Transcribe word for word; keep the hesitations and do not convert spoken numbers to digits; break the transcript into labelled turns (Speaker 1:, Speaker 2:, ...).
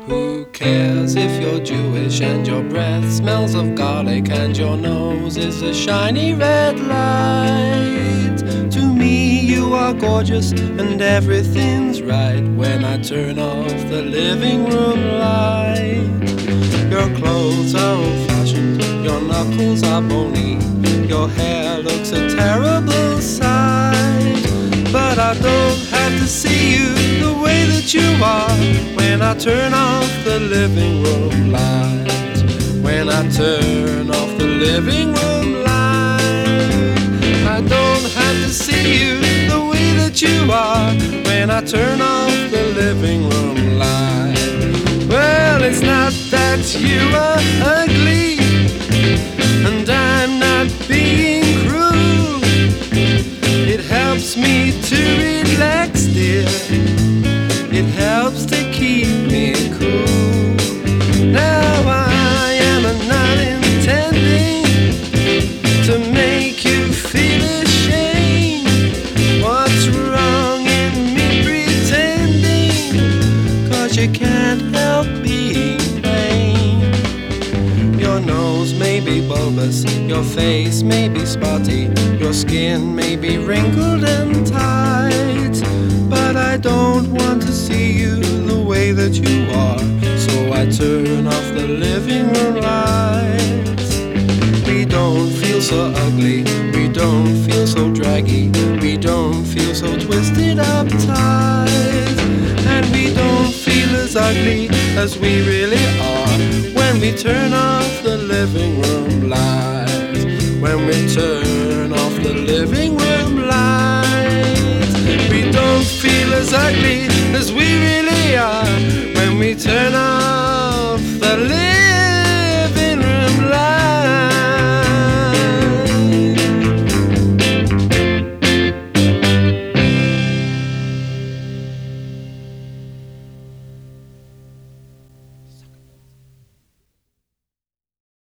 Speaker 1: Who cares if you're Jewish and your breath smells of garlic and your nose is a shiny red light? To me you are gorgeous and everything's right when I turn off the living room light. Your clothes are old-fashioned, your knuckles are bony, your hair looks a terrible sight. But I don't have to see you the way that you are when I turn off the living room light. When I turn off the living room light. I don't have to see you the way that you are when I turn off the living room light. Well, it's not that you are ugly, and I'm not being cruel. It helps me to relax, dear. It helps to keep me cool. Now I am not intending to make you feel ashamed. What's wrong in me pretending? 'Cause you can't help being vain. Your nose may be bulbous, your face may be spotty, your skin may be wrinkled and tight, but I don't want to see you the way that you are, so I turn off the living room lights. We don't feel so ugly, we don't feel so draggy, we don't feel so twisted uptight, and we don't feel as ugly as we really are when we turn off the living room lights. When we turn off the living room lights, we don't feel as ugly as we really